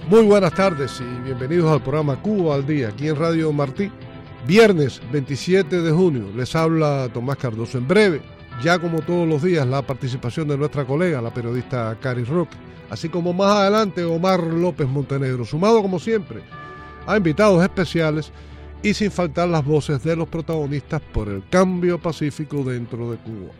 Muy buenas tardes y bienvenidos al programa Cuba al Día, aquí en Radio Martí. Viernes 27 de junio, les habla Tomás Cardoso. En breve, ya como todos los días, la participación de nuestra colega, la periodista Cari Roque, así como más adelante Omar López Montenegro, sumado como siempre a invitados especiales y sin faltar las voces de los protagonistas por el cambio pacífico dentro de Cuba.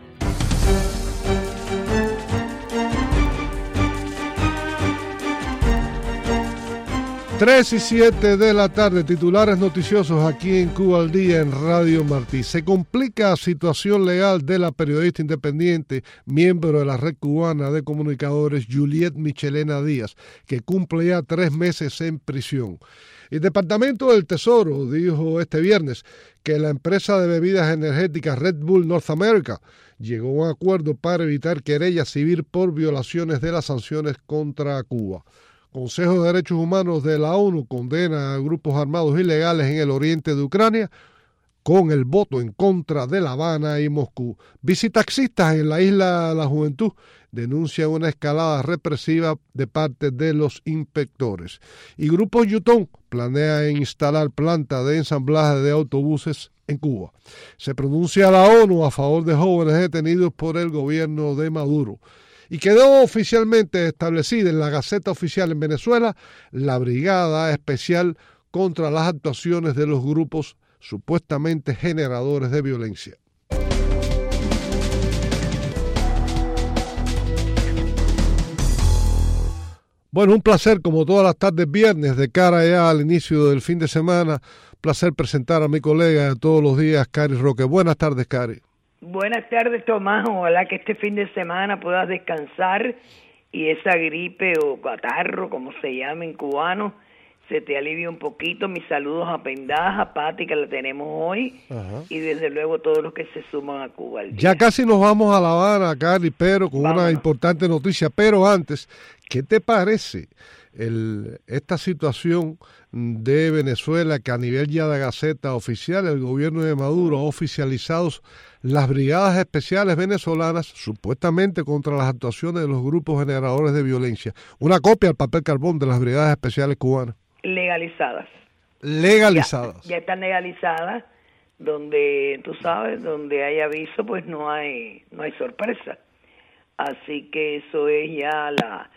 Tres y 7 de la tarde, titulares noticiosos aquí en Cuba al Día en Radio Martí. Se complica la situación legal de la periodista independiente, miembro de la Red Cubana de Comunicadores, Juliet Michelena Díaz, que cumple ya 3 meses en prisión. El Departamento del Tesoro dijo este viernes que la empresa de bebidas energéticas Red Bull North America llegó a un acuerdo para evitar querella civil por violaciones de las sanciones contra Cuba. Consejo de Derechos Humanos de la ONU condena a grupos armados ilegales en el oriente de Ucrania con el voto en contra de La Habana y Moscú. Bicitaxistas en la isla de la Juventud denuncian una escalada represiva de parte de los inspectores. Y Grupo Yutón planea instalar planta de ensamblaje de autobuses en Cuba. Se pronuncia la ONU a favor de jóvenes detenidos por el gobierno de Maduro. Y quedó oficialmente establecida en la Gaceta Oficial en Venezuela la Brigada Especial contra las actuaciones de los grupos supuestamente generadores de violencia. Bueno, un placer como todas las tardes viernes de cara ya al inicio del fin de semana. Placer presentar a mi colega de todos los días, Cari Roque. Buenas tardes, Cari. Buenas tardes, Tomás. Ojalá que este fin de semana puedas descansar y esa gripe o catarro, como se llama en cubano, se te alivie un poquito. Mis saludos a Pendaja, a Pati, que la tenemos hoy. Ajá. Y desde luego todos los que se suman a Cuba al día. Ya casi nos vamos a La Habana, Cari, pero con una importante noticia. Pero antes, ¿qué te parece esta situación de Venezuela, que a nivel ya de Gaceta Oficial, el gobierno de Maduro ha oficializado las brigadas especiales venezolanas supuestamente contra las actuaciones de los grupos generadores de violencia? Una copia al papel carbón de las brigadas especiales cubanas. Legalizadas. Ya están legalizadas, donde, tú sabes, donde hay aviso, pues no hay sorpresa. Así que eso es ya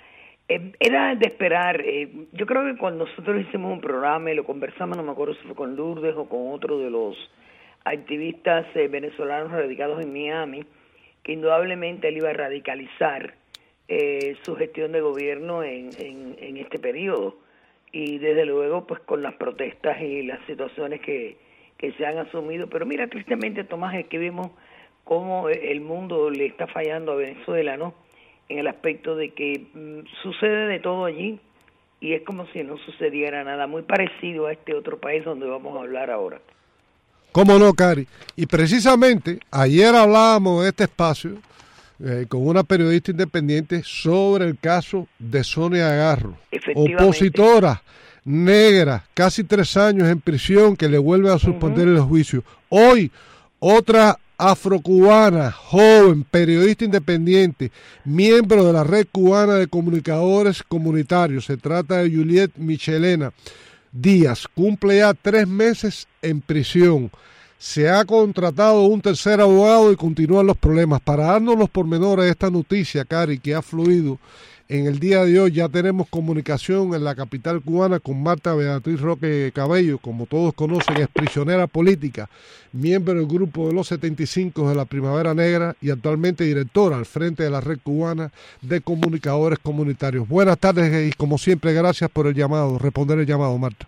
era de esperar. Yo creo que cuando nosotros hicimos un programa y lo conversamos, no me acuerdo si fue con Lourdes o con otro de los activistas venezolanos radicados en Miami, que indudablemente él iba a radicalizar su gestión de gobierno en este periodo. Y desde luego, pues con las protestas y las situaciones que se han asumido. Pero mira, tristemente, Tomás, es que vemos cómo el mundo le está fallando a Venezuela, ¿no? En el aspecto de que sucede de todo allí y es como si no sucediera nada, muy parecido a este otro país donde vamos a hablar ahora. ¿Cómo no, Cari? Y precisamente ayer hablábamos en este espacio con una periodista independiente sobre el caso de Sonia Garro, opositora negra, casi 3 años en prisión, que le vuelve a suspender el juicio. Hoy, otra afrocubana, joven, periodista independiente, miembro de la Red Cubana de Comunicadores Comunitarios. Se trata de Juliet Michelena Díaz. Cumple ya 3 meses en prisión. Se ha contratado un tercer abogado y continúan los problemas. Para darnos los pormenores de esta noticia, Cari, que ha fluido en el día de hoy, ya tenemos comunicación en la capital cubana con Marta Beatriz Roque Cabello, como todos conocen, es prisionera política, miembro del grupo de los 75 de la Primavera Negra y actualmente directora al frente de la Red Cubana de Comunicadores Comunitarios. Buenas tardes y como siempre, gracias por el llamado, responder el llamado, Marta.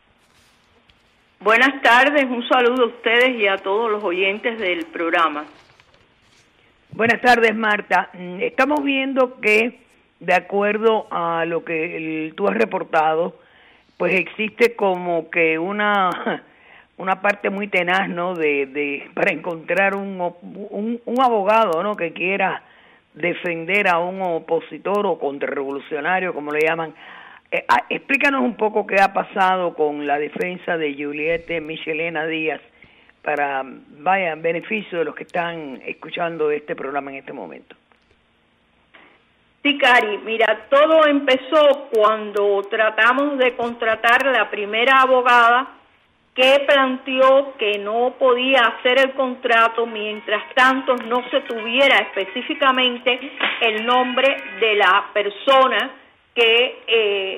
Buenas tardes, un saludo a ustedes y a todos los oyentes del programa. Buenas tardes, Marta. Estamos viendo que, de acuerdo a lo que tú has reportado, pues existe como que una parte muy tenaz, ¿no? Para encontrar un abogado, ¿no? Que quiera defender a un opositor o contrarrevolucionario, como le llaman. Explícanos un poco qué ha pasado con la defensa de Juliet Michelena Díaz para, en beneficio de los que están escuchando este programa en este momento. Sí, Cari, mira, todo empezó cuando tratamos de contratar la primera abogada que planteó que no podía hacer el contrato mientras tanto no se tuviera específicamente el nombre de la persona que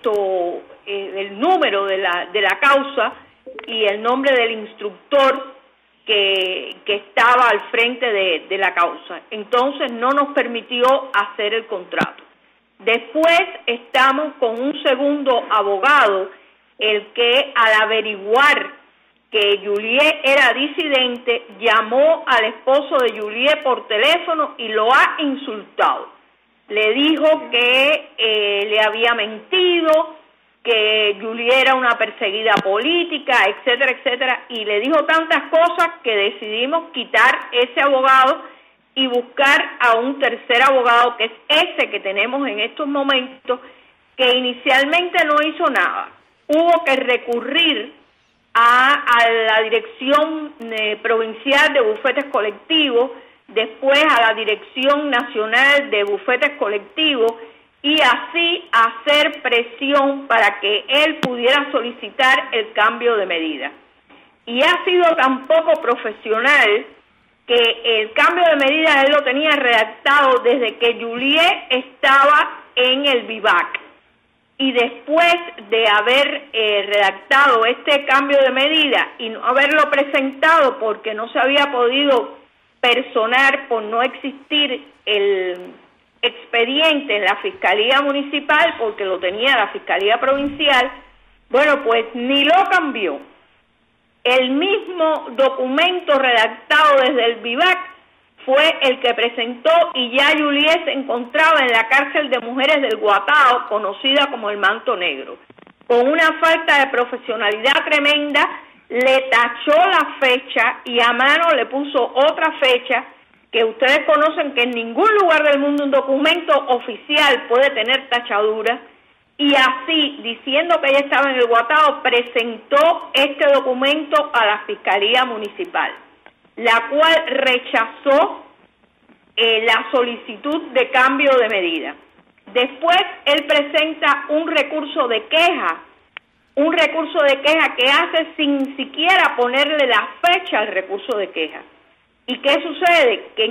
el número de la causa y el nombre del instructor que estaba al frente de la causa. Entonces no nos permitió hacer el contrato. Después estamos con un segundo abogado, el que al averiguar que Juliet era disidente, llamó al esposo de Juliet por teléfono y lo ha insultado. Le dijo que le había mentido, que Juliet era una perseguida política, etcétera, etcétera, y le dijo tantas cosas que decidimos quitar ese abogado y buscar a un tercer abogado, que es ese que tenemos en estos momentos, que inicialmente no hizo nada. Hubo que recurrir a la Dirección Provincial de Bufetes Colectivos, después a la Dirección Nacional de Bufetes Colectivos, y así hacer presión para que él pudiera solicitar el cambio de medida. Y ha sido tan poco profesional que el cambio de medida él lo tenía redactado desde que Juliet estaba en el Vivac. Y después de haber redactado este cambio de medida y no haberlo presentado porque no se había podido personar por no existir el expediente en la Fiscalía Municipal, porque lo tenía la Fiscalía Provincial, bueno, pues ni lo cambió. El mismo documento redactado desde el Vivac fue el que presentó, y ya Juliet se encontraba en la cárcel de mujeres del Guatao, conocida como el Manto Negro. Con una falta de profesionalidad tremenda, le tachó la fecha y a mano le puso otra fecha que ustedes conocen, que en ningún lugar del mundo un documento oficial puede tener tachadura, y así, diciendo que ella estaba en el Guatao, presentó este documento a la Fiscalía Municipal, la cual rechazó la solicitud de cambio de medida. Después él presenta un recurso de queja que hace sin siquiera ponerle la fecha al recurso de queja. ¿Y qué sucede? Que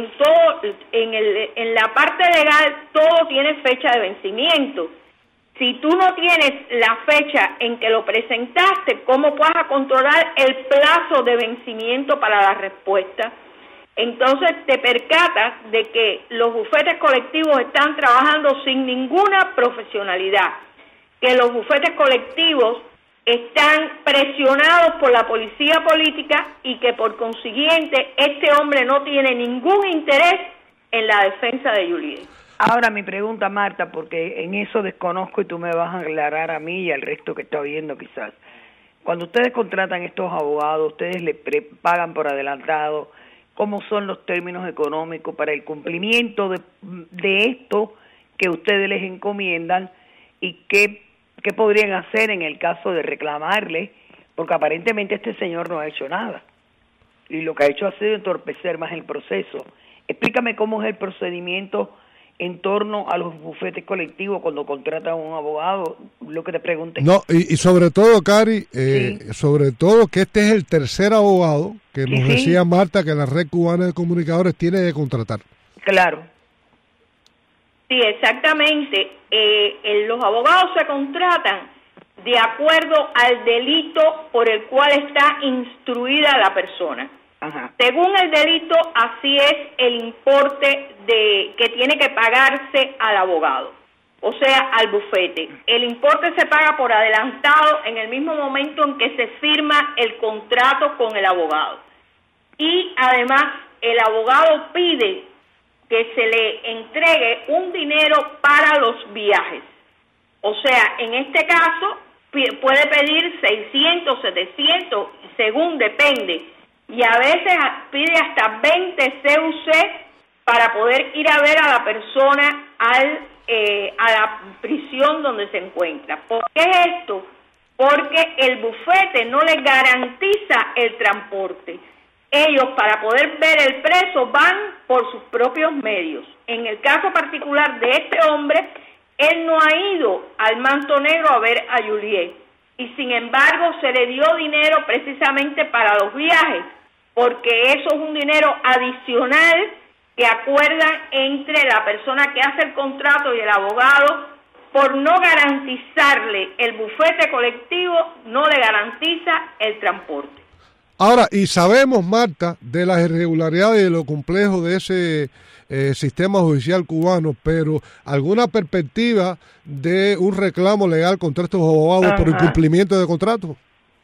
en la parte legal todo tiene fecha de vencimiento. Si tú no tienes la fecha en que lo presentaste, ¿cómo vas a controlar el plazo de vencimiento para la respuesta? Entonces te percatas de que los bufetes colectivos están trabajando sin ninguna profesionalidad, que los bufetes colectivos están presionados por la policía política y que por consiguiente este hombre no tiene ningún interés en la defensa de Juliet. Ahora mi pregunta, Marta, porque en eso desconozco y tú me vas a aclarar a mí y al resto que está oyendo quizás. Cuando ustedes contratan estos abogados, ustedes le pagan por adelantado, ¿cómo son los términos económicos para el cumplimiento de esto que ustedes les encomiendan y qué podrían hacer en el caso de reclamarle? Porque aparentemente este señor no ha hecho nada y lo que ha hecho ha sido entorpecer más el proceso. Explícame cómo es el procedimiento en torno a los bufetes colectivos cuando contratan a un abogado, lo que te pregunté. No, y sobre todo, Cari, sobre todo que este es el tercer abogado que nos decía Marta que la Red Cubana de Comunicadores tiene que contratar. Claro. Sí, exactamente. Los abogados se contratan de acuerdo al delito por el cual está instruida la persona. Ajá. Según el delito, así es el importe que tiene que pagarse al abogado, o sea, al bufete. El importe se paga por adelantado en el mismo momento en que se firma el contrato con el abogado. Y además, el abogado pide que se le entregue un dinero para los viajes. O sea, en este caso, puede pedir 600, 700, según depende. Y a veces pide hasta 20 CUC para poder ir a ver a la persona a la prisión donde se encuentra. ¿Por qué esto? Porque el bufete no le garantiza el transporte. ellos para poder ver el preso van por sus propios medios. En el caso particular de este hombre, él no ha ido al Manto Negro a ver a Juliet y sin embargo se le dio dinero precisamente para los viajes, porque eso es un dinero adicional que acuerdan entre la persona que hace el contrato y el abogado. Por no garantizarle el bufete colectivo, no le garantiza el transporte. Ahora, y sabemos, Marta, de las irregularidades y de lo complejo de ese sistema judicial cubano, pero ¿alguna perspectiva de un reclamo legal contra estos abogados por incumplimiento de contrato?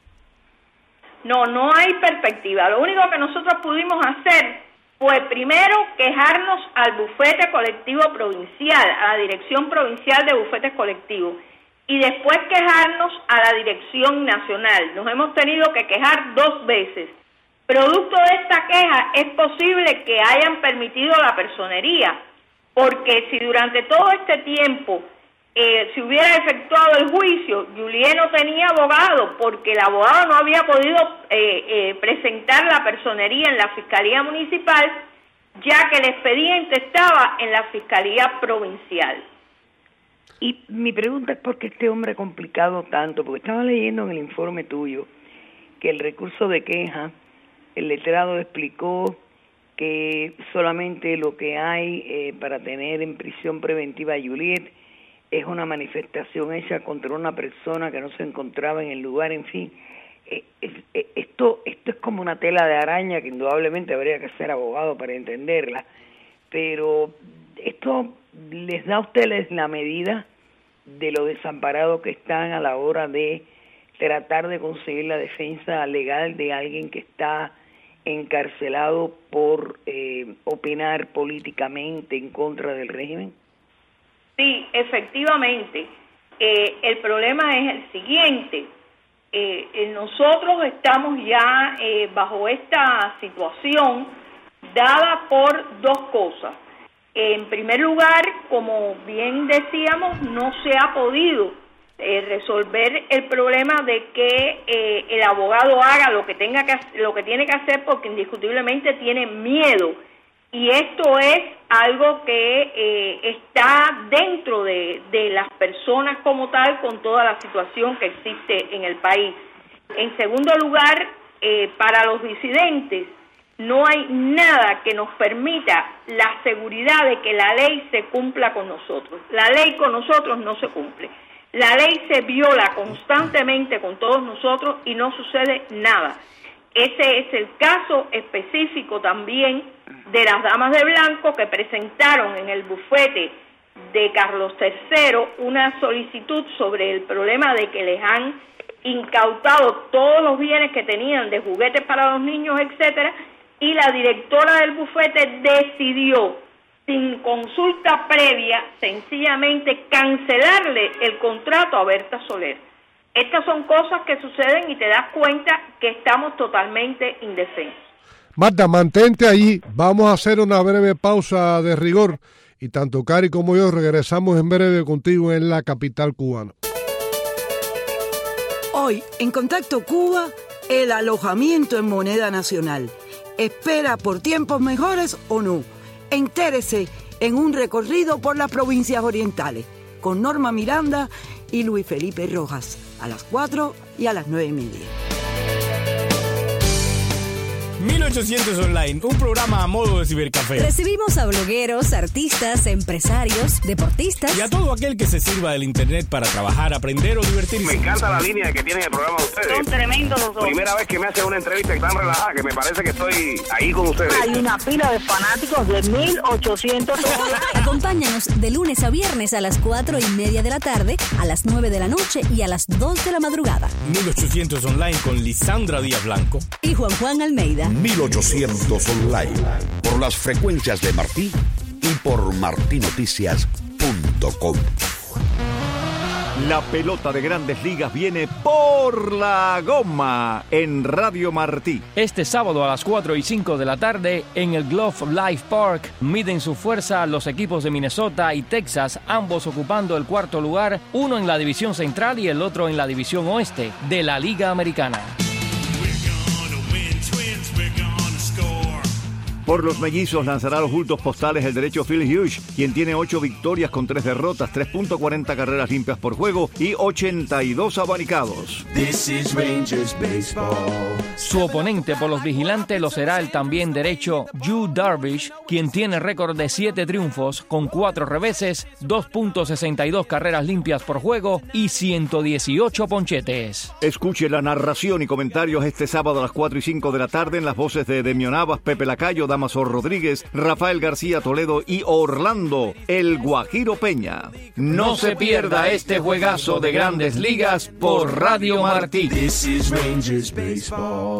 No hay perspectiva. Lo único que nosotros pudimos hacer fue primero quejarnos al bufete colectivo provincial, a la Dirección Provincial de Bufetes Colectivos, y después quejarnos a la Dirección Nacional. Nos hemos tenido que quejar 2 veces. Producto de esta queja es posible que hayan permitido la personería, porque si durante todo este tiempo se hubiera efectuado el juicio, Juliet no tenía abogado, porque el abogado no había podido presentar la personería en la Fiscalía Municipal, ya que el expediente estaba en la Fiscalía Provincial. Y mi pregunta es por qué este hombre ha complicado tanto, porque estaba leyendo en el informe tuyo que el recurso de queja, el letrado explicó que solamente lo que hay para tener en prisión preventiva a Juliet es una manifestación hecha contra una persona que no se encontraba en el lugar, en fin. Esto es como una tela de araña que indudablemente habría que ser abogado para entenderla, pero esto les da a ustedes la medida de lo desamparados que están a la hora de tratar de conseguir la defensa legal de alguien que está encarcelado por opinar políticamente en contra del régimen. Sí, efectivamente. El problema es el siguiente. Nosotros estamos ya bajo esta situación dada por 2 cosas. En primer lugar, como bien decíamos, no se ha podido resolver el problema de que el abogado haga lo que tiene que hacer, porque indiscutiblemente tiene miedo. Y esto es algo que está dentro de las personas como tal, con toda la situación que existe en el país. En segundo lugar, para los disidentes, no hay nada que nos permita la seguridad de que la ley se cumpla con nosotros. La ley con nosotros no se cumple. La ley se viola constantemente con todos nosotros y no sucede nada. Ese es el caso específico también de las damas de blanco que presentaron en el bufete de Carlos III una solicitud sobre el problema de que les han incautado todos los bienes que tenían de juguetes para los niños, etcétera, y la directora del bufete decidió, sin consulta previa, sencillamente cancelarle el contrato a Berta Soler. Estas son cosas que suceden y te das cuenta que estamos totalmente indefensos. Marta, mantente allí. Vamos a hacer una breve pausa de rigor y tanto Cari como yo regresamos en breve contigo en la capital cubana. Hoy, en Contacto Cuba, el alojamiento en moneda nacional. ¿Espera por tiempos mejores o no? Entérese en un recorrido por las provincias orientales con Norma Miranda y Luis Felipe Rojas a las 4 y a las 9:30. 1800 Online, un programa a modo de cibercafé. Recibimos a blogueros, artistas, empresarios, deportistas y a todo aquel que se sirva del internet para trabajar, aprender o divertirse. Me encanta la línea que tienen el programa de ustedes. Son tremendos los dos. Primera vez que me hacen una entrevista tan relajada que me parece que estoy ahí con ustedes. Hay una pila de fanáticos de 1800 Online. Acompáñanos de lunes a viernes a las 4:30 de la tarde, a las 9 de la noche y a las 2 de la madrugada. 1800 Online con Lisandra Díaz Blanco y Juan Almeida. 1800 Online, por las frecuencias de Martí y por martinoticias.com. La pelota de Grandes Ligas viene por la goma en Radio Martí. Este sábado a las 4:05 de la tarde en el Globe Life Park miden su fuerza los equipos de Minnesota y Texas, ambos ocupando el 4º lugar, uno en la división central y el otro en la división oeste de la Liga Americana. Por los mellizos lanzará los bultos postales el derecho Phil Hughes, quien tiene 8 victorias con 3 derrotas, 3.40 carreras limpias por juego y 82 abanicados. Su oponente por los vigilantes lo será el también derecho Yu Darvish, quien tiene récord de 7 triunfos con 4 reveses, 2.62 carreras limpias por juego y 118 ponchetes. Escuche la narración y comentarios este sábado a las 4 y 5 de la tarde en las voces de Demio Navas, Pepe Lacayo, Damaso Rodríguez, Rafael García Toledo y Orlando, el Guajiro Peña. No se pierda este juegazo de Grandes Ligas por Radio Martí. This is Rangers Baseball.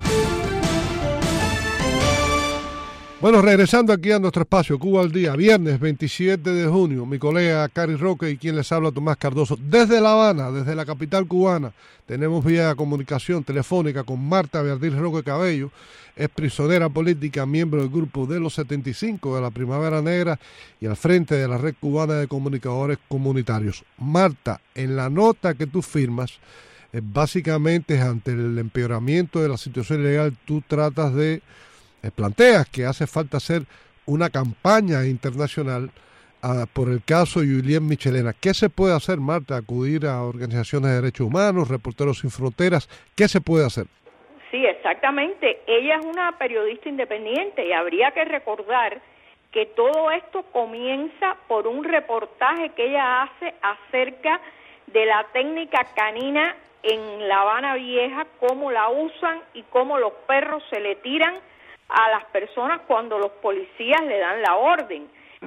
Bueno, regresando aquí a nuestro espacio Cuba al Día, viernes 27 de junio, mi colega Cari Roque y quien les habla Tomás Cardoso, desde La Habana, desde la capital cubana, tenemos vía comunicación telefónica con Marta Beatriz Roque Cabello, es prisionera política, miembro del grupo de los 75 de la Primavera Negra y al frente de la Red Cubana de Comunicadores Comunitarios. Marta, en la nota que tú firmas, básicamente ante el empeoramiento de la situación legal, tú tratas de planteas que hace falta hacer una campaña internacional por el caso Julien Michelena. ¿Qué se puede hacer, Marta? ¿Acudir a organizaciones de derechos humanos, Reporteros Sin Fronteras? ¿Qué se puede hacer? Sí, exactamente. Ella es una periodista independiente y habría que recordar que todo esto comienza por un reportaje que ella hace acerca de la técnica canina en La Habana Vieja, cómo la usan y cómo los perros se le tiran a las personas cuando los policías le dan la orden.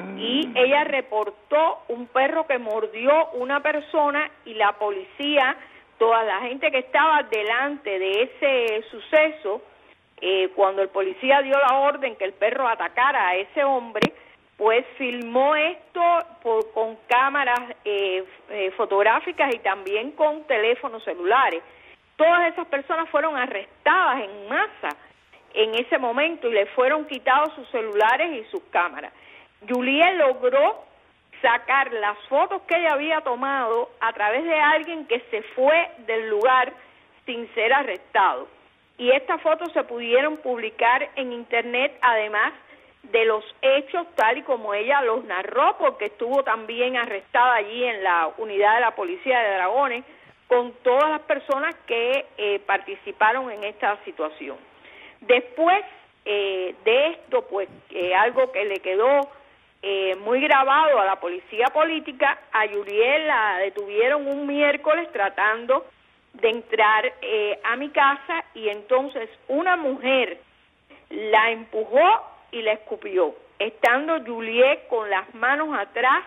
Y ella reportó un perro que mordió una persona y la policía, toda la gente que estaba delante de ese suceso, cuando el policía dio la orden que el perro atacara a ese hombre, pues filmó esto con cámaras fotográficas y también con teléfonos celulares. Todas esas personas fueron arrestadas en masa en ese momento y le fueron quitados sus celulares y sus cámaras. Julien logró sacar las fotos que ella había tomado a través de alguien que se fue del lugar sin ser arrestado. Y estas fotos se pudieron publicar en internet, además de los hechos tal y como ella los narró, porque estuvo también arrestada allí en la unidad de la policía de Dragones con todas las personas que participaron en esta situación. Después de esto, pues algo que le quedó muy grabado a la policía política, a Julien la detuvieron un miércoles tratando de entrar a mi casa y entonces una mujer la empujó y la escupió, estando Julien con las manos atrás,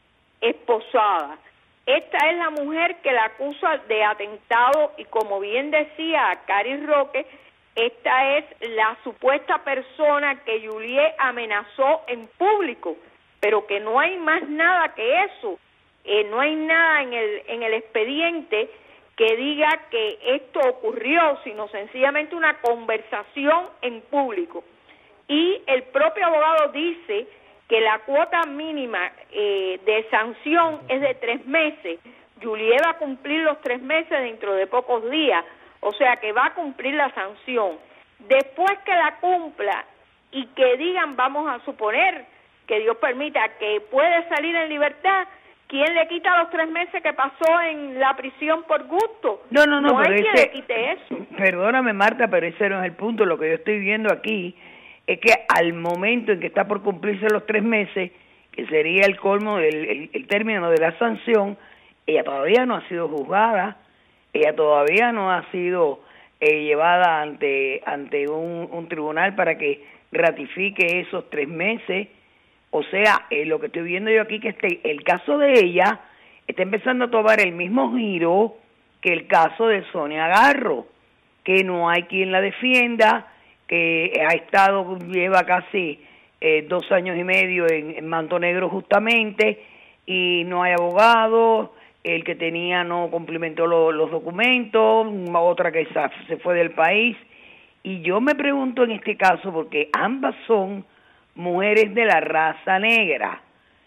esposada. Esta es la mujer que la acusa de atentado y, como bien decía Cari Roque, esta es la supuesta persona que Julien amenazó en público, pero que no hay más nada que eso. No hay nada en el expediente que diga que esto ocurrió, sino sencillamente una conversación en público. Y el propio abogado dice que la cuota mínima de sanción es de 3 meses. Julien va a cumplir los 3 meses dentro de pocos días, o sea que va a cumplir la sanción. Después que la cumpla y que digan, vamos a suponer que Dios permita que puede salir en libertad, ¿quién le quita los 3 meses que pasó en la prisión por gusto? No hay quien le quite eso. Perdóname, Marta, pero ese no es el punto. Lo que yo estoy viendo aquí es que al momento en que está por cumplirse los 3 meses, que sería el colmo del el término de la sanción, ella todavía no ha sido juzgada, ella todavía no ha sido llevada ante un tribunal para que ratifique esos 3 meses. O sea, lo que estoy viendo yo aquí, que el caso de ella está empezando a tomar el mismo giro que el caso de Sonia Garro, que no hay quien la defienda, que lleva casi 2 años y medio en Manto Negro justamente, y no hay abogado, el que tenía no cumplimentó los documentos, otra que se fue del país. Y yo me pregunto en este caso, porque ambas son mujeres de la raza negra,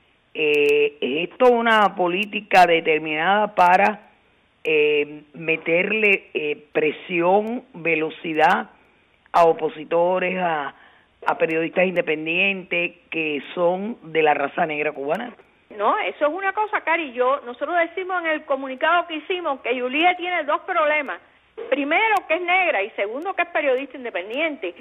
¿es toda una política determinada para meterle presión, velocidad a opositores, a periodistas independientes que son de la raza negra cubana. No, eso es una cosa, Cari. Nosotros decimos en el comunicado que hicimos que Juliet tiene dos problemas. Primero, que es negra, y segundo, que es periodista independiente.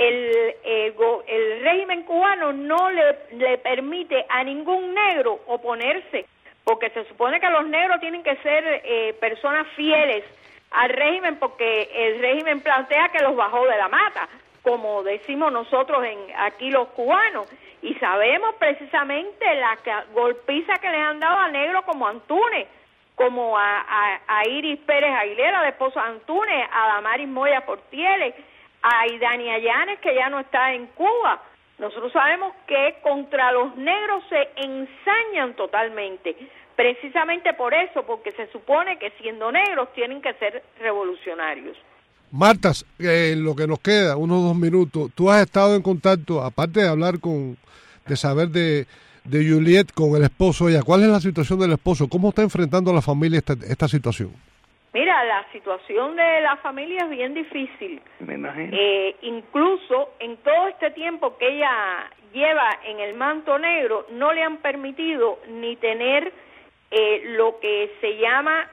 El régimen cubano no le permite a ningún negro oponerse, porque se supone que los negros tienen que ser personas fieles al régimen, porque el régimen plantea que los bajó de la mata, como decimos nosotros aquí los cubanos, y sabemos precisamente la golpiza que les han dado a negros como Antunes, como a Iris Pérez Aguilera, la esposa de Antunes, a Damaris Moya Portieles, a Idania Llanes, que ya no está en Cuba. Nosotros sabemos que contra los negros se ensañan totalmente, precisamente por eso, porque se supone que siendo negros tienen que ser revolucionarios. Marta, en lo que nos queda, unos 2 minutos, tú has estado en contacto, aparte de hablar de saber de Juliet con el esposo, ella, ¿cuál es la situación del esposo? ¿Cómo está enfrentando la familia esta situación? Mira, la situación de la familia es bien difícil. Me imagino. Incluso en todo este tiempo que ella lleva en el manto negro, no le han permitido ni tener lo que se llama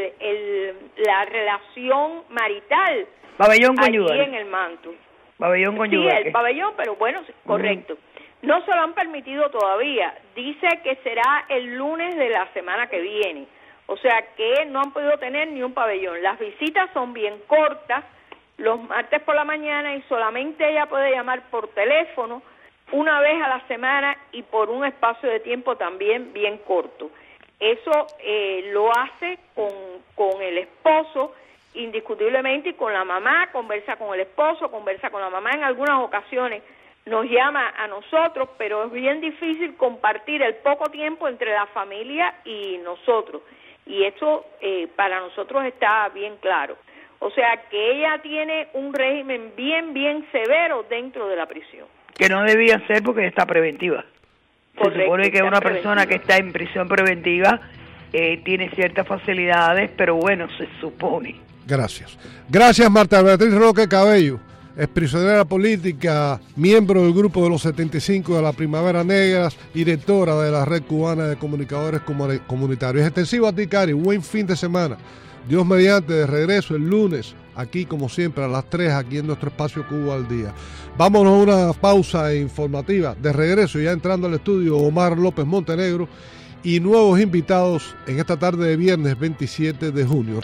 la relación marital. Pabellón allí conyugal. En el manto. Pabellón conyugal. Sí, el pabellón, pero bueno, correcto. No se lo han permitido todavía. Dice que será el lunes de la semana que viene. O sea que no han podido tener ni un pabellón. Las visitas son bien cortas, los martes por la mañana, y solamente ella puede llamar por teléfono una vez a la semana y por un espacio de tiempo también bien corto. Eso lo hace con el esposo indiscutiblemente, y con la mamá, conversa con el esposo, conversa con la mamá en algunas ocasiones. Nos llama a nosotros, pero es bien difícil compartir el poco tiempo entre la familia y nosotros. Y eso para nosotros está bien claro. O sea que ella tiene un régimen bien severo dentro de la prisión. Que no debía ser porque está preventiva. Correcto, se supone que una preventiva. persona que está en prisión preventiva tiene ciertas facilidades, pero bueno, se supone. Gracias. Gracias, Marta Beatriz Roque Cabello. Es prisionera política, miembro del grupo de los 75 de la Primavera Negras, directora de la Red Cubana de Comunicadores Comunitarios. Extensivo a ti, Cari. Buen fin de semana. Dios mediante, de regreso el lunes, aquí como siempre a las 3, aquí en nuestro espacio Cuba al Día. Vámonos a una pausa informativa. De regreso, ya entrando al estudio, Omar López Montenegro y nuevos invitados en esta tarde de viernes 27 de junio.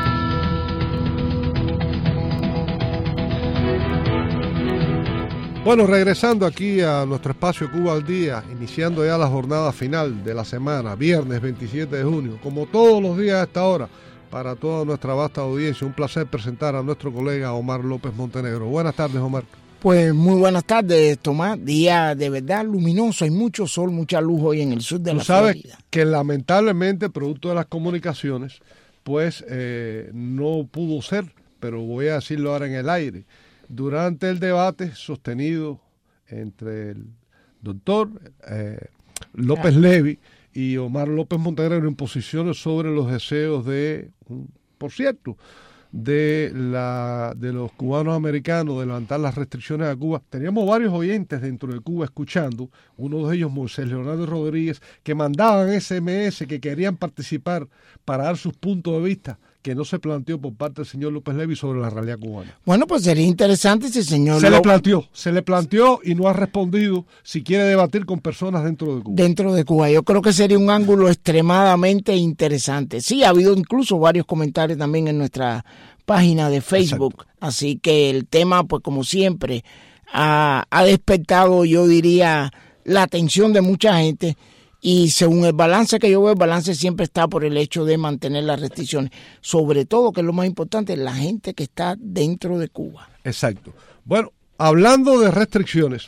Bueno, regresando aquí a nuestro espacio Cuba al Día, iniciando ya la jornada final de la semana, viernes 27 de junio, como todos los días a esta hora, para toda nuestra vasta audiencia. Un placer presentar a nuestro colega Omar López Montenegro. Buenas tardes, Omar. Pues muy buenas tardes, Tomás. Día de verdad luminoso, hay mucho sol, mucha luz hoy en el sur de la Florida. Tú sabes que lamentablemente, producto de las comunicaciones, pues no pudo ser, pero voy a decirlo ahora en el aire. Durante el debate sostenido entre el doctor López Levy y Omar López Montenegro en posiciones sobre los deseos por cierto, de los cubanos americanos de levantar las restricciones a Cuba. Teníamos varios oyentes dentro de Cuba escuchando, uno de ellos Moisés Leonardo Rodríguez, que mandaban SMS, que querían participar para dar sus puntos de vista, que no se planteó por parte del señor López Levy sobre la realidad cubana. Bueno, pues sería interesante si el señor... Se le planteó y no ha respondido si quiere debatir con personas dentro de Cuba. Dentro de Cuba, yo creo que sería un ángulo extremadamente interesante. Sí, ha habido incluso varios comentarios también en nuestra página de Facebook. Exacto. Así que el tema, pues como siempre, ha despertado, yo diría, la atención de mucha gente. Y según el balance que yo veo, el balance siempre está por el hecho de mantener las restricciones. Sobre todo, que es lo más importante, la gente que está dentro de Cuba. Exacto. Bueno, hablando de restricciones,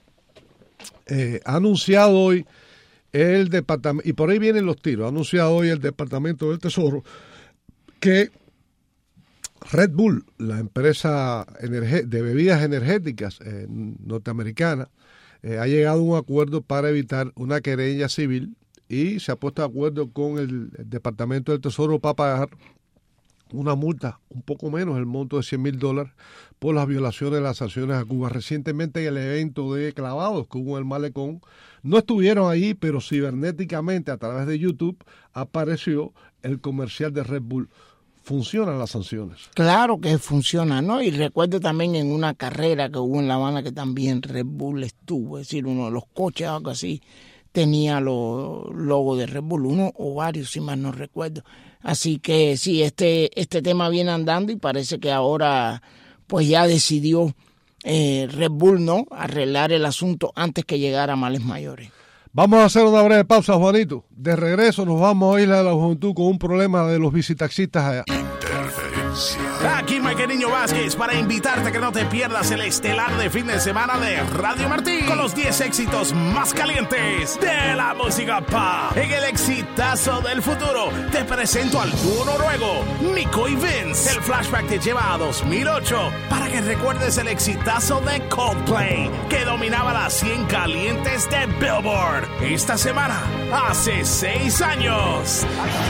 ha anunciado hoy el departamento, y por ahí vienen los tiros, ha anunciado hoy el Departamento del Tesoro que Red Bull, la empresa de bebidas energéticas norteamericana, ha llegado a un acuerdo para evitar una querella civil y se ha puesto de acuerdo con el Departamento del Tesoro para pagar una multa un poco menos, el monto de $100,000 por las violaciones de las sanciones a Cuba. Recientemente en el evento de clavados que hubo en el Malecón, no estuvieron ahí, pero cibernéticamente a través de YouTube apareció el comercial de Red Bull. ¿Funcionan las sanciones? Claro que funciona, ¿no? Y recuerdo también en una carrera que hubo en La Habana que también Red Bull estuvo, es decir, uno de los coches o algo así tenía los logos de Red Bull, uno o varios, si mal no recuerdo. Así que sí, este tema viene andando y parece que ahora pues ya decidió Red Bull, ¿no?, arreglar el asunto antes que llegara a males mayores. Vamos a hacer una breve pausa, Juanito. De regreso nos vamos a Isla de la Juventud con un problema de los visitaxistas allá. Aquí Mike Niño Vázquez para invitarte a que no te pierdas el estelar de fin de semana de Radio Martí con los 10 éxitos más calientes de la música pop. En el exitazo del futuro te presento al dúo noruego Nico y Vince. El flashback te lleva a 2008 para que recuerdes el exitazo de Coldplay que dominaba las 100 calientes de Billboard. Esta semana, hace 6 años.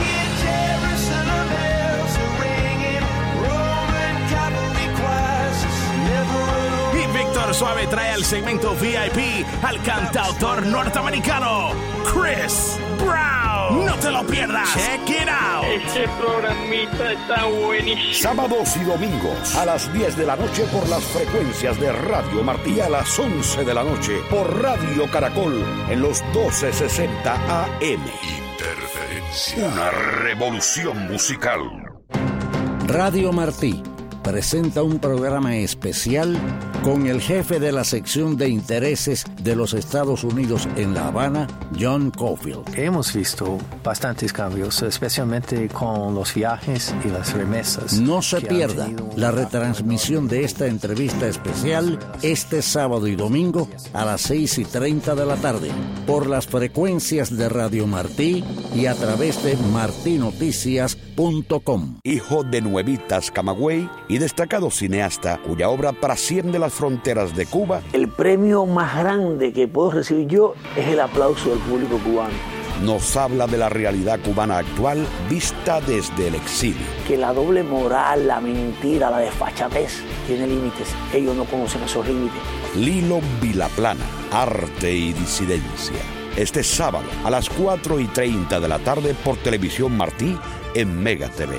Víctor Suave trae al segmento VIP al cantautor norteamericano Chris Brown. No te lo pierdas. Check it out. Este programita está buenísimo. Sábados y domingos a las 10 de la noche por las frecuencias de Radio Martí, a las 11 de la noche por Radio Caracol en los 1260 AM. Interferencia. Una revolución musical. Radio Martí presenta un programa especial con el jefe de la sección de intereses de los Estados Unidos en La Habana, John Caulfield. Hemos visto bastantes cambios, especialmente con los viajes y las remesas. No se pierda la retransmisión de esta entrevista especial este sábado y domingo a las 6:30 de la tarde por las frecuencias de Radio Martí y a través de martinoticias.com. Hijo de Nuevitas Camagüey y destacado cineasta cuya obra trasciende las fronteras de Cuba. El premio más grande que puedo recibir yo es el aplauso del público cubano. Nos habla de la realidad cubana actual vista desde el exilio. Que la doble moral, la mentira, la desfachatez tiene límites. Ellos no conocen esos límites. Lilo Vilaplana, arte y disidencia. Este sábado a las 4:30 de la tarde por Televisión Martí en Mega TV.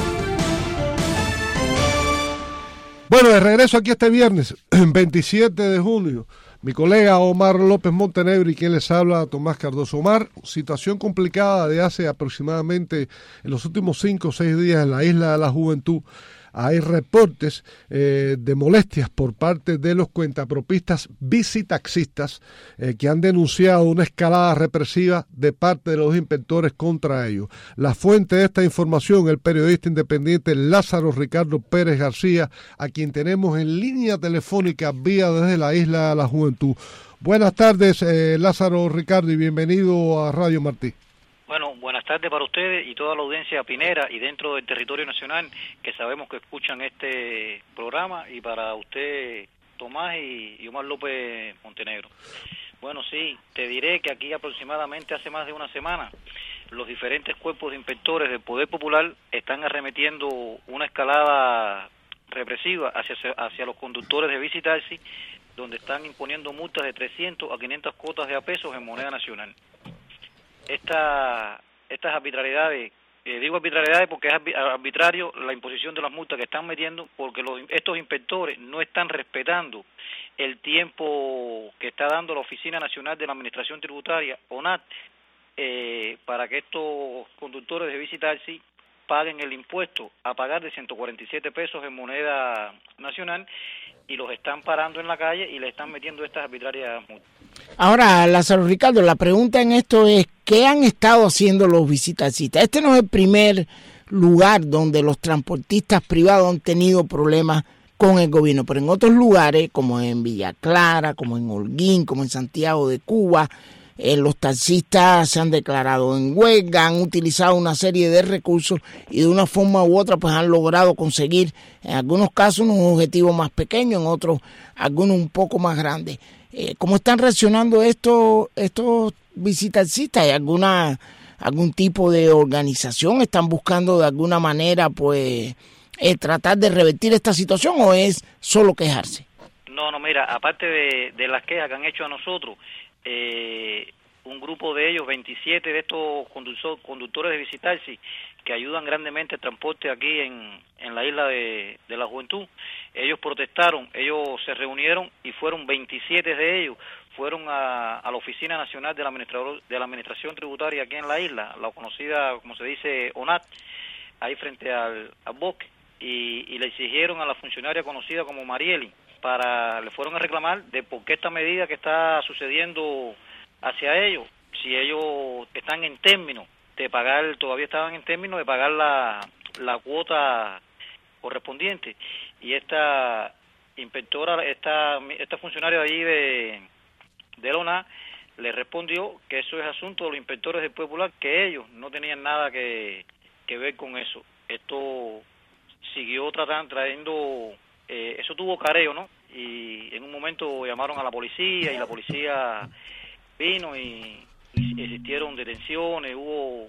Bueno, de regreso aquí este viernes, 27 de junio, mi colega Omar López Montenegro y quien les habla, Tomás Cardoso. Omar, situación complicada de hace aproximadamente en los últimos 5 o 6 días en la Isla de la Juventud. Hay reportes de molestias por parte de los cuentapropistas visitaxistas que han denunciado una escalada represiva de parte de los inspectores contra ellos. La fuente de esta información, el periodista independiente Lázaro Ricardo Pérez García, a quien tenemos en línea telefónica vía desde la Isla de la Juventud. Buenas tardes, Lázaro Ricardo, y bienvenido a Radio Martí. Bueno, buenas tardes para ustedes y toda la audiencia pinera y dentro del territorio nacional que sabemos que escuchan este programa, y para usted, Tomás y Omar López Montenegro. Bueno, sí, te diré que aquí aproximadamente hace más de una semana los diferentes cuerpos de inspectores del Poder Popular están arremetiendo una escalada represiva hacia los conductores de bici taxi, donde están imponiendo multas de 300 a 500 cuotas de a pesos en moneda nacional. Estas arbitrariedades, digo arbitrariedades porque es arbitrario la imposición de las multas que están metiendo, porque estos inspectores no están respetando el tiempo que está dando la Oficina Nacional de la Administración Tributaria, ONAT, para que estos conductores de bici taxi paguen el impuesto a pagar de 147 pesos en moneda nacional, y los están parando en la calle y le están metiendo estas arbitrarias multas. Ahora, Lázaro Ricardo, la pregunta en esto es, ¿qué han estado haciendo los visitaxistas? Este no es el primer lugar donde los transportistas privados han tenido problemas con el gobierno, pero en otros lugares, como en Villa Clara, como en Holguín, como en Santiago de Cuba, los taxistas se han declarado en huelga, han utilizado una serie de recursos y de una forma u otra pues han logrado conseguir en algunos casos unos objetivos más pequeños, en otros algunos un poco más grandes. ¿Cómo están reaccionando estos visitaxistas? ¿Hay alguna algún tipo de organización? ¿Están buscando de alguna manera pues tratar de revertir esta situación o es solo quejarse? No, mira, aparte de las quejas que han hecho a nosotros, un grupo de ellos, 27 de estos conductores de Visitaxi, que ayudan grandemente el transporte aquí en la isla de la Juventud, ellos protestaron, ellos se reunieron y fueron 27 de ellos, fueron a la Oficina Nacional de la Administración Tributaria aquí en la isla, la conocida, como se dice, ONAT, ahí frente al bosque, y le exigieron a la funcionaria conocida como Marieli, le fueron a reclamar de por qué esta medida que está sucediendo hacia ellos, si ellos están en términos de pagar, todavía estaban en términos de pagar la cuota correspondiente, y esta inspectora, esta funcionaria de allí de Lona le respondió que eso es asunto de los inspectores del Popular, que ellos no tenían nada que ver con eso. Esto siguió trayendo, eso tuvo careo, ¿no? Y en un momento llamaron a la policía y la policía vino y existieron detenciones, hubo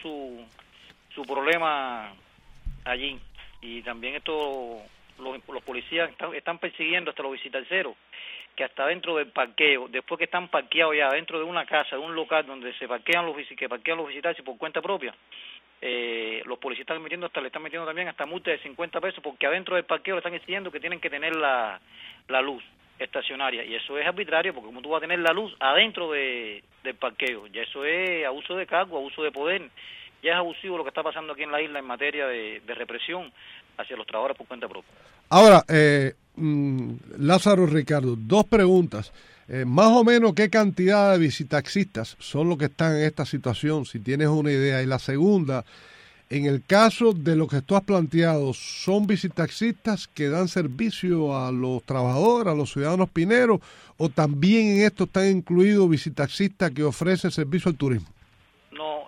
su problema allí, y también los policías están persiguiendo hasta los visitanceros, que hasta dentro del parqueo, después que están parqueados ya dentro de una casa, de un local donde se parquean los visitantes por cuenta propia, los policías le están metiendo también hasta multa de 50 pesos, porque adentro del parqueo le están exigiendo que tienen que tener la luz estacionaria, y eso es arbitrario, porque como tú vas a tener la luz adentro del parqueo, ya eso es abuso de cargo, abuso de poder, ya es abusivo lo que está pasando aquí en la isla en materia de represión hacia los trabajadores por cuenta propia. Ahora, Lázaro Ricardo, dos preguntas. Más o menos, ¿qué cantidad de visitaxistas son los que están en esta situación? Si tienes una idea. Y la segunda, en el caso de lo que tú has planteado, ¿son visitaxistas que dan servicio a los trabajadores, a los ciudadanos pineros, o también en esto están incluidos visitaxistas que ofrecen servicio al turismo? No,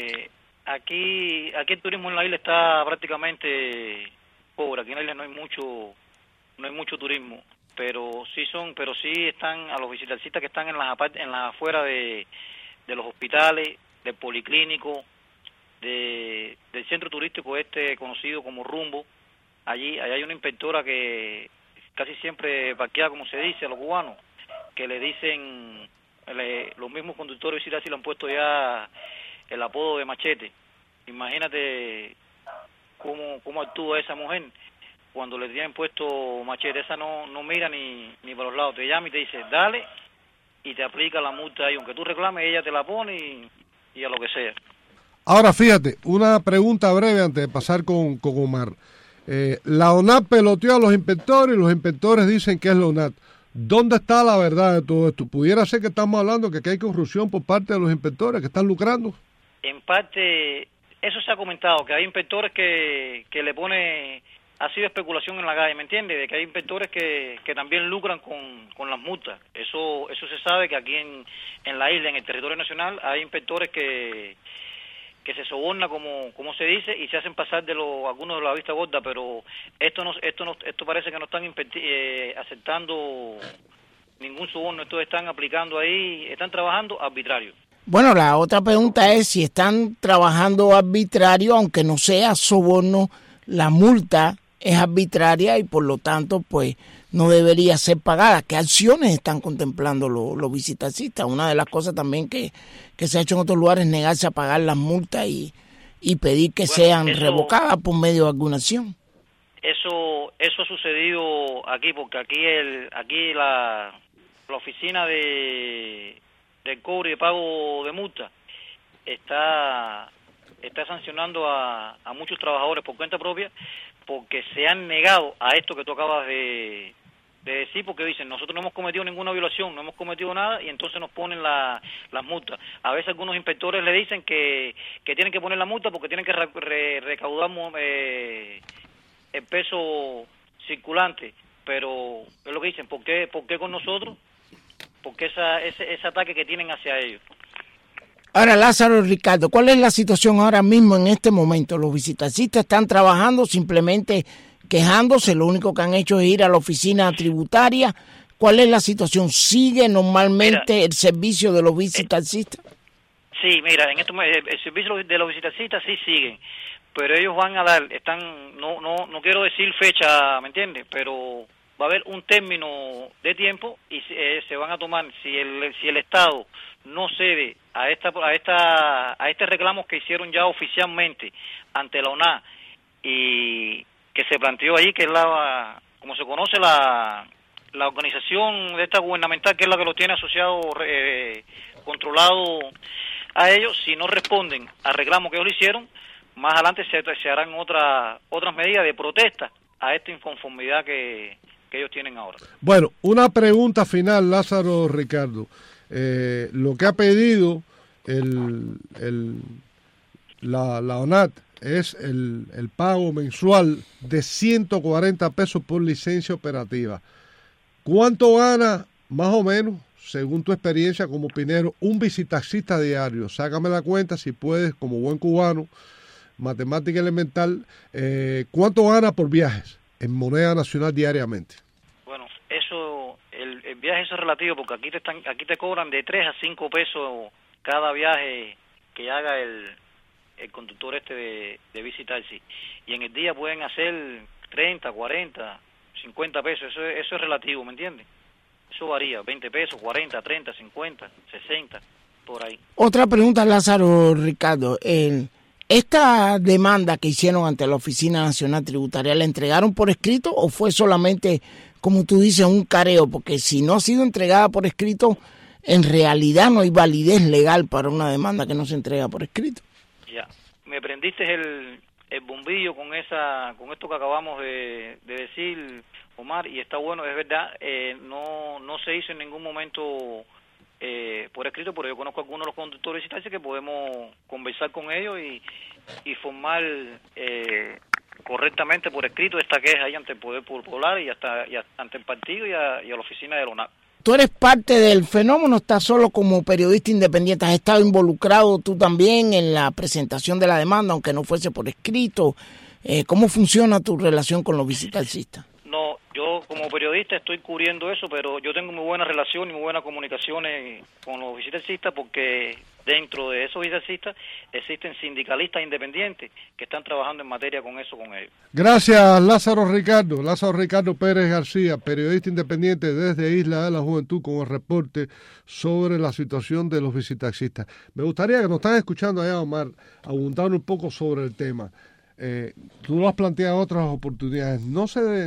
aquí el turismo en la isla está prácticamente pobre. Aquí en la isla no hay mucho turismo, pero sí están a los visitaxistas que están en las afueras de los hospitales, del policlínico, del centro turístico conocido como Rumbo. Allí hay una inspectora que casi siempre parquea, como se dice a los cubanos, que le dicen, los mismos conductores de visitaxi le han puesto ya el apodo de Machete. Imagínate cómo actúa esa mujer cuando le tienen puesto Machete. Esa no mira ni por los lados, te llama y te dice dale, y te aplica la multa ahí, aunque tú reclames, ella te la pone y a lo que sea. Ahora fíjate, una pregunta breve antes de pasar con Omar. La ONAT peloteó a los inspectores y los inspectores dicen que es la ONAT. ¿Dónde está la verdad de todo esto? ¿Pudiera ser que estamos hablando que hay corrupción por parte de los inspectores que están lucrando? En parte, eso se ha comentado, que hay inspectores que le pone, ha sido especulación en la calle, ¿me entiendes? De que hay inspectores que también lucran con las multas. Eso se sabe, que aquí en la isla, en el territorio nacional, hay inspectores que se sobornan, como se dice, y se hacen pasar algunos de la vista gorda, pero esto parece que no están aceptando ningún soborno. Estos están aplicando ahí, están trabajando arbitrario. Bueno, la otra pregunta es si están trabajando arbitrario, aunque no sea soborno, la multa es arbitraria y por lo tanto pues no debería ser pagada. ¿Qué acciones están contemplando los visitaxistas? Una de las cosas también que se ha hecho en otros lugares es negarse a pagar las multas y pedir que sean revocadas por medio de alguna acción. Eso ha sucedido aquí, porque aquí la oficina del cobro y de pago de multa está sancionando a muchos trabajadores por cuenta propia, porque se han negado a esto que tú acabas de decir, porque dicen, nosotros no hemos cometido ninguna violación, no hemos cometido nada, y entonces nos ponen las multas. A veces algunos inspectores le dicen que tienen que poner la multa porque tienen que recaudar el peso circulante, pero es lo que dicen, ¿por qué con nosotros? Porque ese ataque que tienen hacia ellos. Ahora, Lázaro Ricardo, ¿cuál es la situación ahora mismo en este momento? ¿Los visitaxistas están trabajando simplemente quejándose? Lo único que han hecho es ir a la oficina tributaria. ¿Cuál es la situación? ¿Sigue normalmente el servicio de los visitaxistas? Sí, mira, en esto el servicio de los visitacistas sí siguen, pero ellos van a dar, no quiero decir fecha, ¿me entiendes? Pero va a haber un término de tiempo y se van a tomar, si el Estado no cede a este reclamo que hicieron ya oficialmente ante la ONA y que se planteó ahí, que es como se conoce la organización de esta gubernamental, que es la que lo tiene asociado, controlado a ellos. Si no responden al reclamo que ellos le hicieron, más adelante se harán otras medidas de protesta a esta inconformidad que ellos tienen ahora. Bueno, una pregunta final, Lázaro Ricardo. Lo que ha pedido la ONAT es el pago mensual de 140 pesos por licencia operativa. ¿Cuánto gana, más o menos, según tu experiencia como pinero, un visitaxista diario? Sácame la cuenta, si puedes, como buen cubano, matemática elemental. ¿Cuánto gana por viajes en moneda nacional diariamente? Bueno, eso, el viaje eso es relativo, porque aquí te cobran de 3 a 5 pesos cada viaje que haga el conductor de visitaxi. Y en el día pueden hacer 30, 40, 50 pesos, eso es relativo, ¿me entiendes? Eso varía, 20 pesos, 40, 30, 50, 60, por ahí. Otra pregunta, Lázaro Ricardo. ¿Esta demanda que hicieron ante la Oficina Nacional Tributaria, la entregaron por escrito o fue solamente, como tú dices, un careo? Porque si no ha sido entregada por escrito, en realidad no hay validez legal para una demanda que no se entrega por escrito. Ya, me prendiste el bombillo con esto que acabamos de decir, Omar, y está bueno, es verdad, no se hizo en ningún momento por escrito, pero yo conozco a algunos de los conductores que podemos conversar con ellos y formar correctamente por escrito esta queja ahí ante el Poder Popular y ante el partido y a la oficina de la ONAC. Tú eres parte del fenómeno, estás solo como periodista independiente, has estado involucrado tú también en la presentación de la demanda, aunque no fuese por escrito. ¿Cómo funciona tu relación con los visitaxistas? No, yo como periodista estoy cubriendo eso, pero yo tengo muy buena relación y muy buenas comunicaciones con los visitaxistas, porque dentro de esos visitaxistas existen sindicalistas independientes que están trabajando en materia con ellos. Gracias, Lázaro Ricardo. Lázaro Ricardo Pérez García, periodista independiente desde Isla de la Juventud, con el reporte sobre la situación de los visitaxistas. Me gustaría que nos están escuchando allá, Omar, abundar un poco sobre el tema. Tú lo has planteado en otras oportunidades. No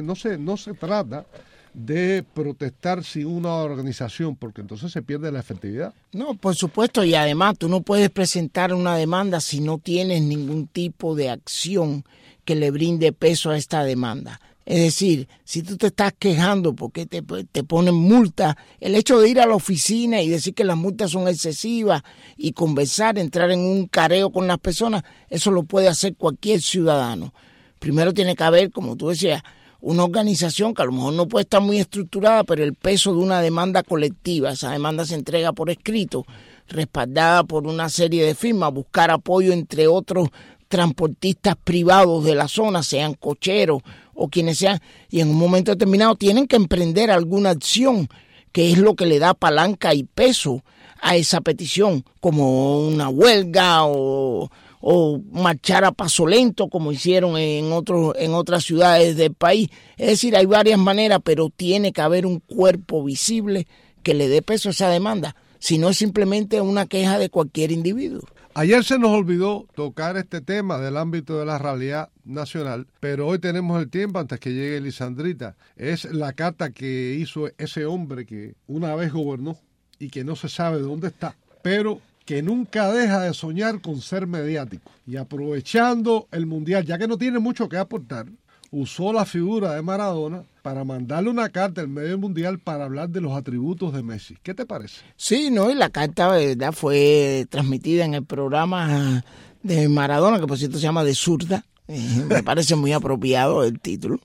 se trata de protestar sin una organización, porque entonces se pierde la efectividad. No, por supuesto, y además tú no puedes presentar una demanda si no tienes ningún tipo de acción que le brinde peso a esta demanda. Es decir, si tú te estás quejando porque te ponen multa, el hecho de ir a la oficina y decir que las multas son excesivas y conversar, entrar en un careo con las personas, eso lo puede hacer cualquier ciudadano. Primero tiene que haber, como tú decías, una organización que a lo mejor no puede estar muy estructurada, pero el peso de una demanda colectiva, esa demanda se entrega por escrito, respaldada por una serie de firmas, buscar apoyo entre otros transportistas privados de la zona, sean cocheros o quienes sean, y en un momento determinado tienen que emprender alguna acción que es lo que le da palanca y peso a esa petición, como una huelga o marchar a paso lento, como hicieron en otras ciudades del país. Es decir, hay varias maneras, pero tiene que haber un cuerpo visible que le dé peso a esa demanda, si no es simplemente una queja de cualquier individuo. Ayer se nos olvidó tocar este tema del ámbito de la realidad nacional, pero hoy tenemos el tiempo antes que llegue Lisandrita. Es la carta que hizo ese hombre que una vez gobernó y que no se sabe dónde está, pero que nunca deja de soñar con ser mediático. Y aprovechando el Mundial, ya que no tiene mucho que aportar, usó la figura de Maradona para mandarle una carta al medio mundial para hablar de los atributos de Messi. ¿Qué te parece? Sí, no, y la carta, verdad, fue transmitida en el programa de Maradona, que por cierto se llama De Zurda. Me parece muy apropiado el título.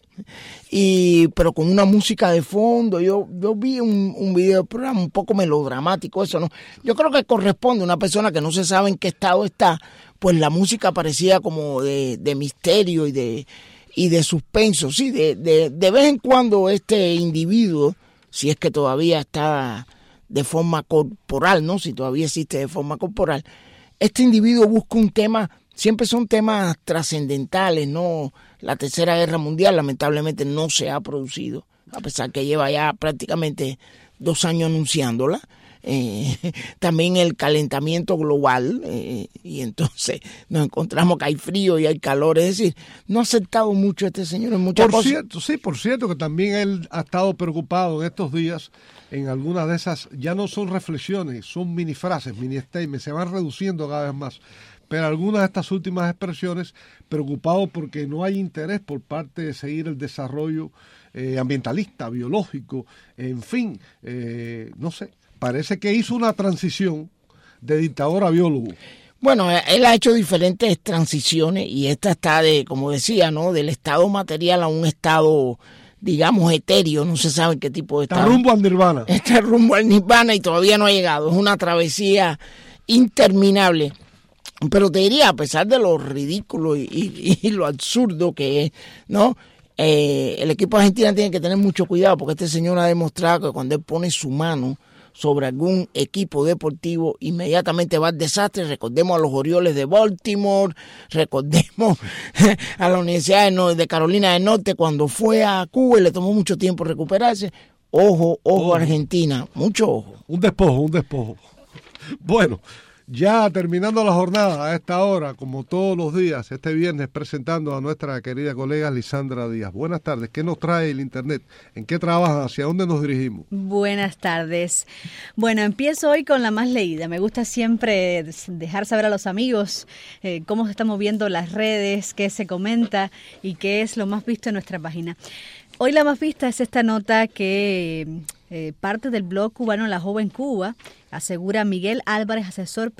Pero con una música de fondo. Yo vi un video del programa un poco melodramático, eso, ¿no? Yo creo que corresponde a una persona que no se sabe en qué estado está, pues la música parecía como de misterio y de suspenso. Sí, de vez en cuando este individuo, si es que todavía está de forma corporal, ¿no? Si todavía existe de forma corporal, este individuo busca un tema, siempre son temas trascendentales, ¿no? La Tercera Guerra Mundial lamentablemente no se ha producido, a pesar que lleva ya prácticamente 2 años anunciándola. También el calentamiento global, y entonces nos encontramos que hay frío y hay calor, es decir, no ha aceptado mucho este señor en muchas cosas. Por cierto que también él ha estado preocupado en estos días en algunas de esas, ya no son reflexiones, son mini frases, mini statements, se van reduciendo cada vez más, pero algunas de estas últimas expresiones, preocupado porque no hay interés por parte de seguir el desarrollo ambientalista, biológico, en fin, no sé. Parece que hizo una transición de dictador a biólogo. Bueno, él ha hecho diferentes transiciones y esta está de, como decía, ¿no? Del estado material a un estado, digamos, etéreo. No se sabe qué tipo de estado. Está rumbo al nirvana. Está rumbo al nirvana y todavía no ha llegado. Es una travesía interminable. Pero te diría, a pesar de lo ridículo y lo absurdo que es, ¿no? El equipo de Argentina tiene que tener mucho cuidado porque este señor ha demostrado que cuando él pone su mano sobre algún equipo deportivo, inmediatamente va al desastre. Recordemos a los Orioles de Baltimore, recordemos a la Universidad de Carolina del Norte cuando fue a Cuba y le tomó mucho tiempo recuperarse. Ojo Argentina, mucho ojo. Un despojo. Bueno, ya terminando la jornada a esta hora, como todos los días, este viernes presentando a nuestra querida colega Lisandra Díaz. Buenas tardes, ¿qué nos trae el Internet? ¿En qué trabajan? ¿Hacia dónde nos dirigimos? Buenas tardes. Bueno, empiezo hoy con la más leída. Me gusta siempre dejar saber a los amigos cómo se están moviendo las redes, qué se comenta y qué es lo más visto en nuestra página. Hoy la más vista es esta nota que parte del blog cubano La Joven Cuba. Asegura Miguel Álvarez, asesor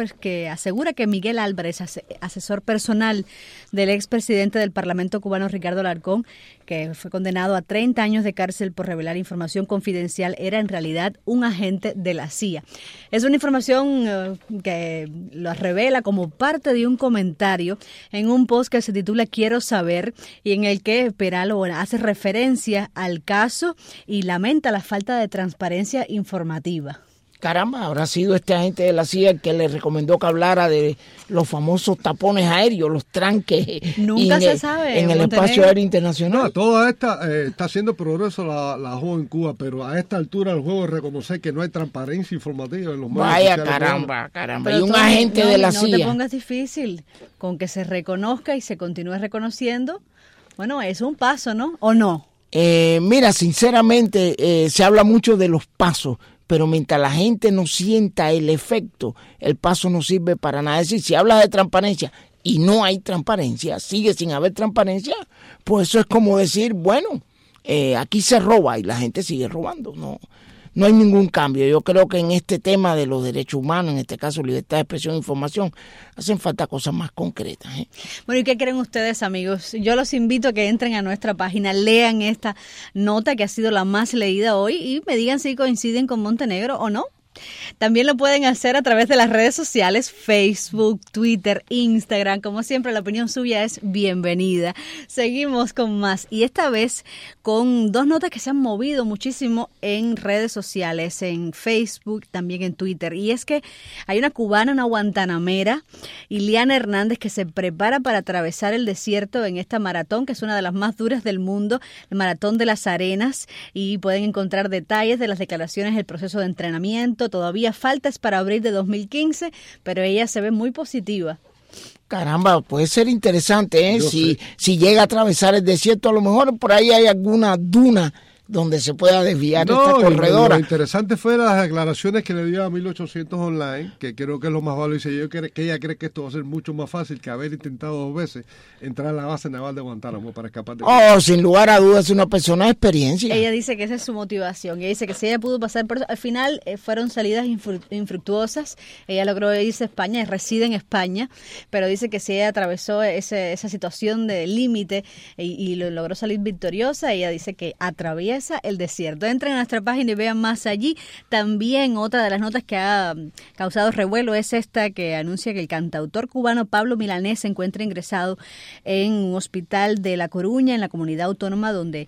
personal del expresidente del Parlamento cubano Ricardo Alarcón, que fue condenado a 30 años de cárcel por revelar información confidencial, era en realidad un agente de la CIA. Es una información que lo revela como parte de un comentario en un post que se titula Quiero saber, y en el que Peralo hace referencia al caso y lamenta la falta de transparencia informativa. Caramba, habrá sido este agente de la CIA el que le recomendó que hablara de los famosos tapones aéreos, los tranques. Nunca se sabe. En el espacio aéreo internacional. No, toda esta está haciendo progreso la Joven Cuba, pero a esta altura del juego es reconocer que no hay transparencia informativa en los medios. Vaya, caramba. Pero y un agente de la CIA. No te pongas difícil, con que se reconozca y se continúe reconociendo, bueno, es un paso, ¿no? ¿O no? Mira, sinceramente, se habla mucho de los pasos, pero mientras la gente no sienta el efecto, el paso no sirve para nada. Es decir, si hablas de transparencia y no hay transparencia, sigue sin haber transparencia, pues eso es como decir, bueno, aquí se roba y la gente sigue robando. No hay ningún cambio. Yo creo que en este tema de los derechos humanos, en este caso libertad de expresión e información, hacen falta cosas más concretas. Bueno, ¿y qué creen ustedes, amigos? Yo los invito a que entren a nuestra página, lean esta nota que ha sido la más leída hoy y me digan si coinciden con Montenegro o no. También lo pueden hacer a través de las redes sociales, Facebook, Twitter, Instagram. Como siempre, la opinión suya es bienvenida. Seguimos con más y esta vez con dos notas que se han movido muchísimo en redes sociales, en Facebook, también en Twitter. Y es que hay una cubana, una guantanamera, Iliana Hernández, que se prepara para atravesar el desierto en esta maratón, que es una de las más duras del mundo, el Maratón de las Arenas, y pueden encontrar detalles de las declaraciones del proceso de entrenamiento. Todavía faltas para abril de 2015, pero ella se ve muy positiva. Caramba, puede ser interesante, ¿eh? Si llega a atravesar el desierto, a lo mejor por ahí hay alguna duna donde se pueda desviar esta corredora. Lo interesante fue las declaraciones que le dio a 1800 Online, que creo que es lo más válido. Dice yo que ella cree que esto va a ser mucho más fácil que haber intentado 2 veces entrar a la base naval de Guantánamo para escapar de... sin lugar a dudas, es una persona de experiencia. Ella dice que esa es su motivación. Ella dice que si ella pudo pasar por eso, al final fueron salidas infructuosas. Ella logró irse a España, reside en España, pero dice que si ella atravesó esa situación de límite y logró salir victoriosa, ella dice que atraviesa el desierto. Entren a nuestra página y vean más allí. También otra de las notas que ha causado revuelo es esta que anuncia que el cantautor cubano Pablo Milanés se encuentra ingresado en un hospital de La Coruña, en la comunidad autónoma donde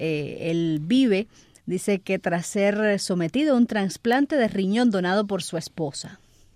él vive. Dice que tras ser sometido a un trasplante de riñón donado por su esposa.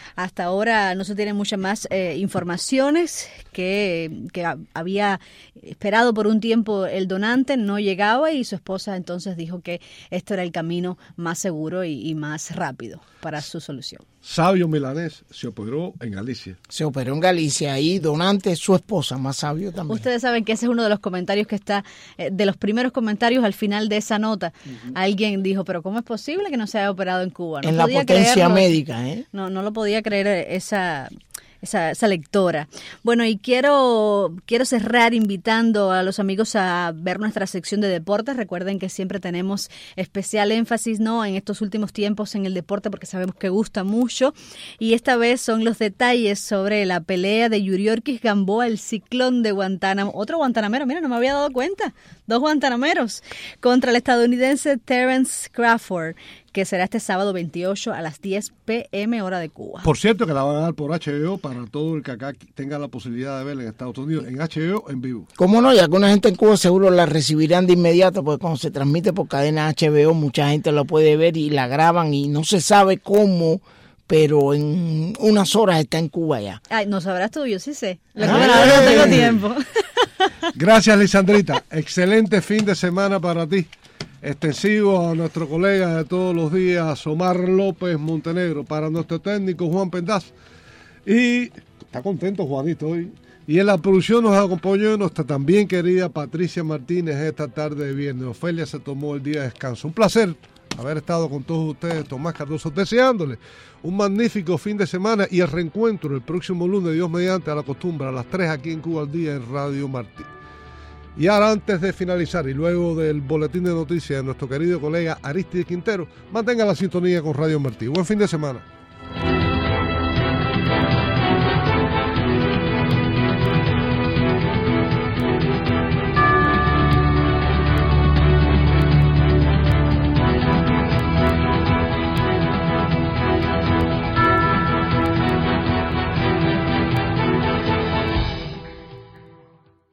Hasta ahora no se tienen muchas más informaciones, que había esperado por un tiempo el donante, no llegaba y su esposa entonces dijo que esto era el camino más seguro y más rápido para su solución. Sabio milanés se operó en Galicia. Se operó en Galicia y donante su esposa, más sabio también. Ustedes saben que ese es uno de los comentarios que está, de los primeros comentarios al final de esa nota. Alguien dijo, pero ¿cómo es posible que no se haya operado en Cuba? No en la potencia creerlo. Médica, ¿eh? No lo podía creer esa lectora. Bueno, y quiero cerrar invitando a los amigos a ver nuestra sección de deportes. Recuerden que siempre tenemos especial énfasis, ¿no?, en estos últimos tiempos en el deporte, porque sabemos que gusta mucho. Y esta vez son los detalles sobre la pelea de Yuriorkis Gamboa, el Ciclón de Guantánamo. Otro guantanamero, mira, no me había dado cuenta. 2 guantanameros contra el estadounidense Terence Crawford, que será este sábado 28 a las 10 p.m. hora de Cuba. Por cierto, que la van a dar por HBO para todo el que acá tenga la posibilidad de verla en Estados Unidos, en HBO en vivo. ¿Cómo no? Y alguna gente en Cuba seguro la recibirán de inmediato, porque cuando se transmite por cadena HBO, mucha gente lo puede ver y la graban y no se sabe cómo, pero en unas horas está en Cuba ya. Ay, no sabrás tú, yo sí sé. Lo que no tengo tiempo. Gracias, Lisandrita. Excelente fin de semana para ti. Extensivo a nuestro colega de todos los días, Omar López Montenegro, para nuestro técnico Juan Pendaz. Y está contento Juanito hoy. Y en la producción nos acompañó nuestra también querida Patricia Martínez esta tarde de viernes. Ofelia se tomó el día de descanso. Un placer haber estado con todos ustedes, Tomás Cardoso, deseándoles un magnífico fin de semana y el reencuentro el próximo lunes, Dios mediante, a la costumbre, a las 3 aquí en Cuba al Día en Radio Martí. Y ahora, antes de finalizar y luego del boletín de noticias de nuestro querido colega Aristide Quintero, mantenga la sintonía con Radio Martí. Buen fin de semana.